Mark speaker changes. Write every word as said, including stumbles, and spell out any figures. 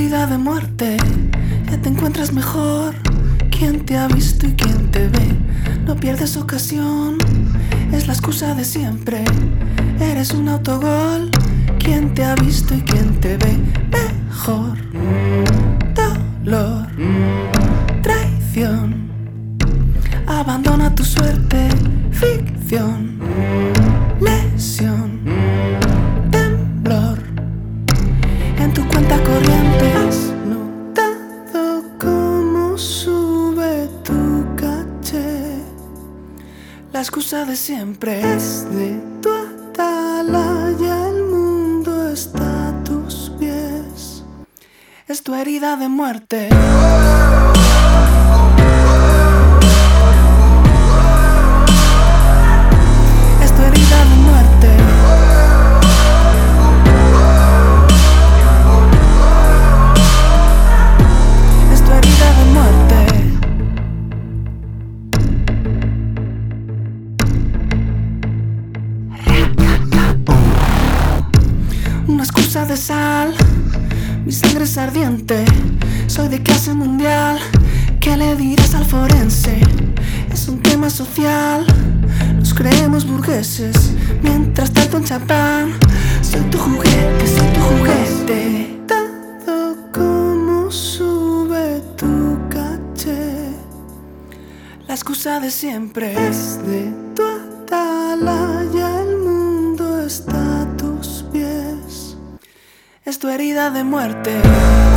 Speaker 1: herida de muerte, ya te encuentras mejor. ¿Quién te ha visto y quién te ve? No pierdes ocasión, es la excusa de siempre. Eres un autogol. ¿Quién te ha visto y quién te ve? Mejor. Dolor, traición, abandona tu suerte. Ficción, lesión, temblor. En tu cuenta corriente has notado cómo sube tu caché. La excusa de siempre es de tu atalaya. El mundo está a tus pies. Es tu herida de muerte. Es tu herida de muerte. Es tu herida de muerte. Una excusa de sal. Mi sangre es ardiente, soy de clase mundial. ¿Qué le dirás al forense? Es un tema social. Nos creemos burgueses, mientras tanto en champán. Soy tu juguete, soy tu juguete. Tanto como sube tu caché. La excusa de siempre es de tu atalaya. El mundo está a tus pies. Es tu herida de muerte.